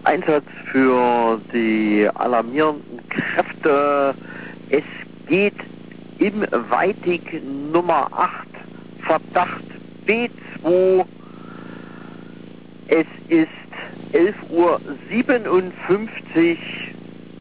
Einsatz für die alarmierenden Kräfte. Es geht im Weitig Nummer 8, Verdacht B2. Es ist 11:57 Uhr.